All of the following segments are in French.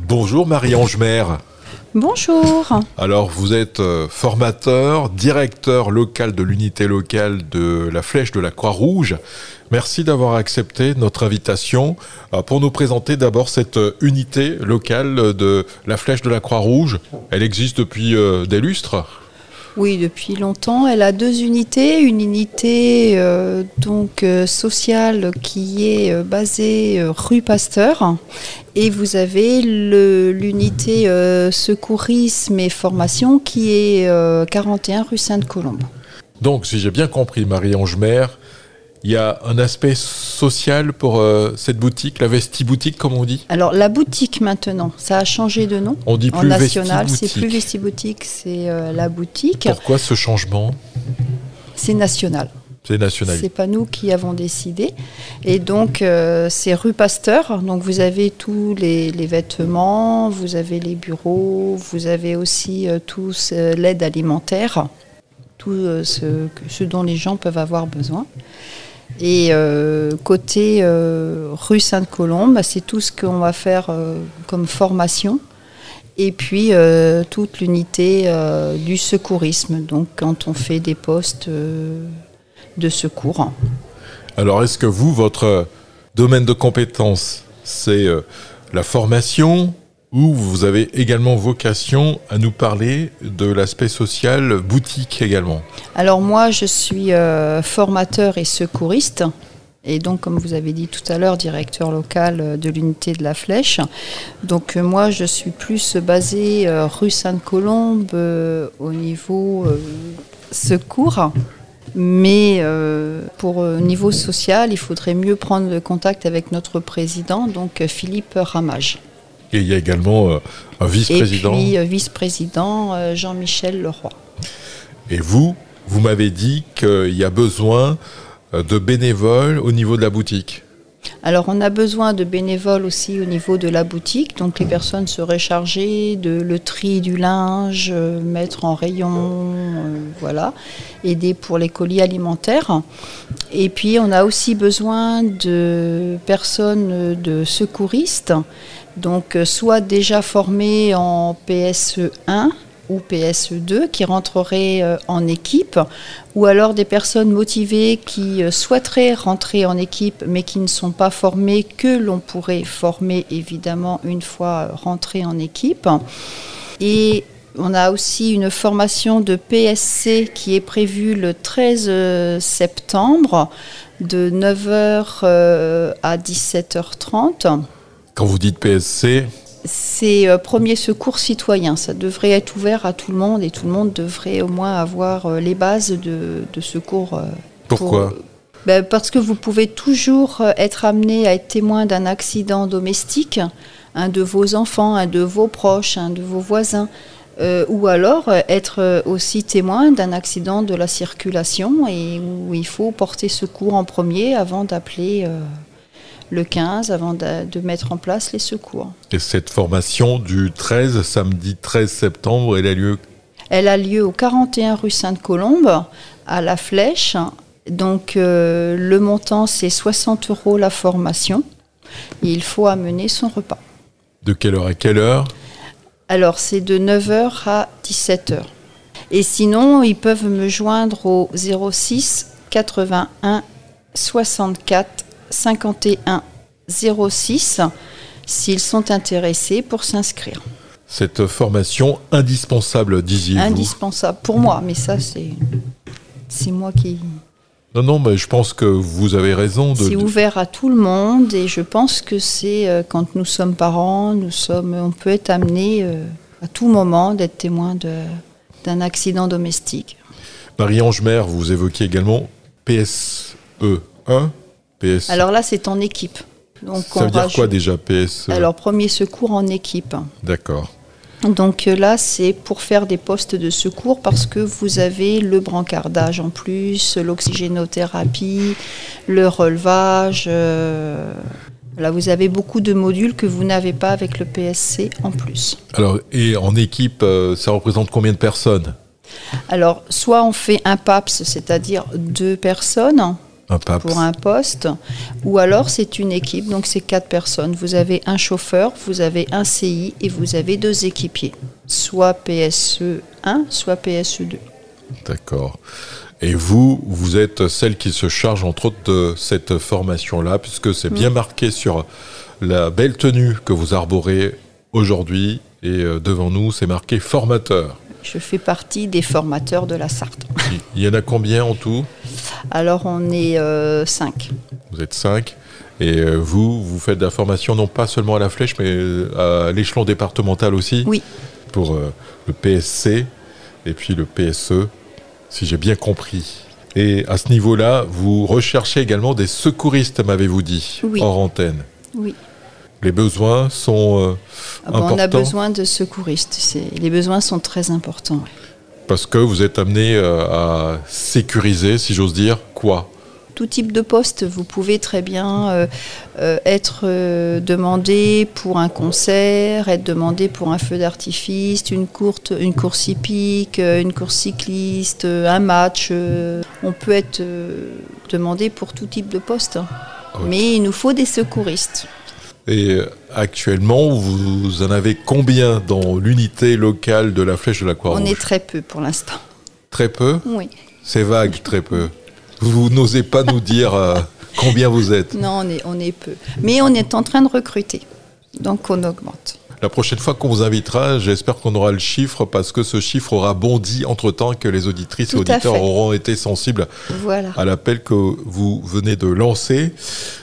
Bonjour Marie-Ange Maire. Bonjour. Alors vous êtes formateur, directeur local de l'unité locale de la Flèche de la Croix-Rouge. Merci d'avoir accepté notre invitation pour nous présenter d'abord cette unité locale de la Flèche de la Croix-Rouge. Elle existe depuis des lustres ? Oui, depuis longtemps. Elle a deux unités. Une unité sociale qui est basée rue Pasteur. Et vous avez l'unité secourisme et formation qui est 41 rue Sainte-Colombe. Donc, si j'ai bien compris, Marie-Ange Maire, il y a un aspect social pour cette boutique, la Vestiboutique, comme on dit. Alors, la boutique maintenant, ça a changé de nom. On dit plus national, Vestiboutique. c'est plus Vestiboutique, c'est la boutique. Pourquoi ce changement ? C'est national. C'est national. C'est pas nous qui avons décidé. Et donc, c'est rue Pasteur. Donc, vous avez tous les vêtements, vous avez les bureaux, vous avez aussi l'aide alimentaire, tout ce dont les gens peuvent avoir besoin. Et côté rue Sainte-Colombe, c'est tout ce qu'on va faire comme formation. Et puis toute l'unité du secourisme, donc quand on fait des postes de secours. Alors est-ce que votre domaine de compétence, c'est la formation ou vous avez également vocation à nous parler de l'aspect social boutique également ? Alors moi, je suis formateur et secouriste. Et donc, comme vous avez dit tout à l'heure, directeur local de l'unité de la Flèche. Donc, moi, je suis plus basée rue Sainte-Colombe au niveau secours. Mais pour niveau social, il faudrait mieux prendre le contact avec notre président, donc Philippe Ramage. Et il y a également un vice-président. Et puis vice-président Jean-Michel Leroy. Et vous m'avez dit qu'il y a besoin de bénévoles au niveau de la boutique. Alors, on a besoin de bénévoles aussi au niveau de la boutique. Donc, les personnes seraient chargées de le tri du linge, mettre en rayon, voilà, aider pour les colis alimentaires. Et puis, on a aussi besoin de personnes de secouristes, donc soit déjà formées en PSE1 ou PSE2 qui rentreraient en équipe, ou alors des personnes motivées qui souhaiteraient rentrer en équipe mais qui ne sont pas formées, que l'on pourrait former évidemment une fois rentrées en équipe. Et on a aussi une formation de PSC qui est prévue le 13 septembre de 9h à 17h30. Quand vous dites PSC, c'est premier secours citoyen. Ça devrait être ouvert à tout le monde et tout le monde devrait au moins avoir les bases de secours. Pourquoi ? Parce que vous pouvez toujours être amené à être témoin d'un accident domestique, un de vos enfants, un de vos proches, un de vos voisins, ou alors être aussi témoin d'un accident de la circulation et où il faut porter secours en premier avant d'appeler le 15, avant de mettre en place les secours. Et cette formation du samedi 13 septembre, Elle a lieu au 41 rue Sainte-Colombe, à la Flèche. Donc le montant, c'est 60 € la formation. Et il faut amener son repas. De quelle heure à quelle heure ? Alors, c'est de 9h à 17h. Et sinon, ils peuvent me joindre au 06 81 64 51 06 s'ils sont intéressés pour s'inscrire. Cette formation indispensable, disiez-vous ? Indispensable pour moi, mais ça c'est moi qui... Non, mais je pense que vous avez raison. C'est ouvert à tout le monde et je pense que c'est quand nous sommes parents, on peut être amené à tout moment d'être témoin d'un accident domestique. Marie-Ange Maire, vous évoquez également PSE1. Alors là, c'est en équipe. Donc ça veut dire quoi déjà, PSE ? Alors, premier secours en équipe. D'accord. Donc là, c'est pour faire des postes de secours parce que vous avez le brancardage en plus, l'oxygénothérapie, le relevage. Là, vous avez beaucoup de modules que vous n'avez pas avec le PSC en plus. Alors, et en équipe, ça représente combien de personnes ? Alors, soit on fait un PAPS, c'est-à-dire 2 personnes, Un PAPS. Pour un poste, ou alors c'est une équipe, donc c'est 4 personnes. Vous avez un chauffeur, vous avez un CI et vous avez 2 équipiers, soit PSE 1, soit PSE 2. D'accord. Et vous êtes celle qui se charge entre autres de cette formation-là, puisque c'est bien marqué sur la belle tenue que vous arborez aujourd'hui, et devant nous, c'est marqué formateur. Je fais partie des formateurs de la Sarthe. Il y en a combien en tout ? Alors on est 5. Vous êtes 5. Et vous faites de la formation non pas seulement à la Flèche, mais à l'échelon départemental aussi ? Oui. Pour le PSC et puis le PSE, si j'ai bien compris. Et à ce niveau-là, vous recherchez également des secouristes, m'avez-vous dit, Oui. hors antenne. Oui. Les besoins sont importants. On a besoin de secouristes. Les besoins sont très importants. Ouais. Parce que vous êtes amené à sécuriser, si j'ose dire, quoi ? Tout type de poste, vous pouvez très bien être demandé pour un concert, être demandé pour un feu d'artifice, une course hippique, une course cycliste, un match. On peut être demandé pour tout type de poste. Okay. Mais il nous faut des secouristes. Et actuellement, vous en avez combien dans l'unité locale de la Flèche de la Croix-Rouge ? On est très peu pour l'instant. Très peu ? Oui. C'est vague, très peu. Vous n'osez pas nous dire combien vous êtes ? Non, on est peu. Mais on est en train de recruter. Donc on augmente. La prochaine fois qu'on vous invitera, j'espère qu'on aura le chiffre, parce que ce chiffre aura bondi entre-temps, que les auditrices et auditeurs auront été sensibles à l'appel que vous venez de lancer.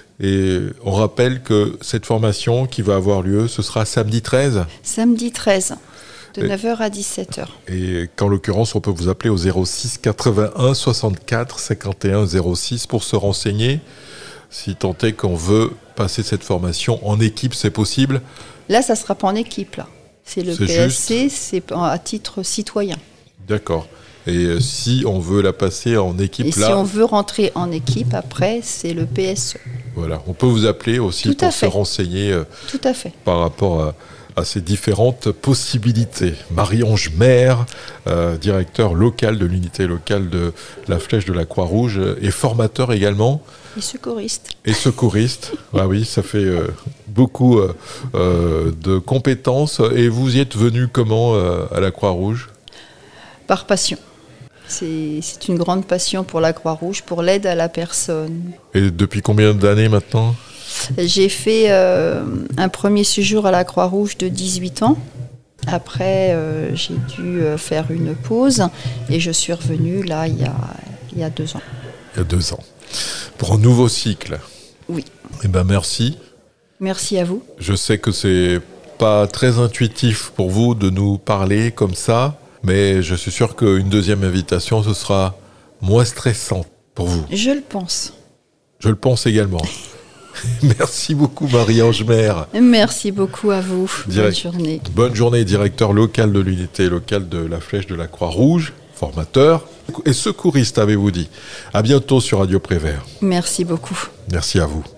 Et on rappelle que cette formation qui va avoir lieu, ce sera samedi 13 ? Samedi 13, de 9h à 17h. Et qu'en l'occurrence, on peut vous appeler au 06 81 64 51 06 pour se renseigner. Si tant est qu'on veut passer cette formation en équipe, c'est possible ? Là, ça ne sera pas en équipe, là. C'est le PSC, c'est à titre citoyen. D'accord. Et si on veut la passer en équipe, si on veut rentrer en équipe, après, c'est le PSE. Voilà, on peut vous appeler aussi pour se renseigner Tout à fait. Par rapport à ces différentes possibilités. Marie-Ange Maire, directeur local de l'unité locale de la Flèche de la Croix-Rouge, et formateur également. Et secouriste. Et secouriste. Ah oui, ça fait beaucoup de compétences. Et vous y êtes venu comment à la Croix-Rouge ? Par passion. C'est une grande passion pour la Croix-Rouge, pour l'aide à la personne. Et depuis combien d'années maintenant ? J'ai fait un premier séjour à la Croix-Rouge de 18 ans. Après, j'ai dû faire une pause et je suis revenue là il y a 2 ans. Il y a 2 ans. Pour un nouveau cycle. Oui. Eh bien, merci. Merci à vous. Je sais que c'est pas très intuitif pour vous de nous parler comme ça, mais je suis sûr qu'une deuxième invitation, ce sera moins stressant pour vous. Je le pense. Je le pense également. Merci beaucoup, Marie-Ange Maire. Merci beaucoup à vous. Bonne journée. Bonne journée, directeur local de l'unité locale de la Flèche de la Croix-Rouge, formateur et secouriste, avez-vous dit. À bientôt sur Radio Prévert. Merci beaucoup. Merci à vous.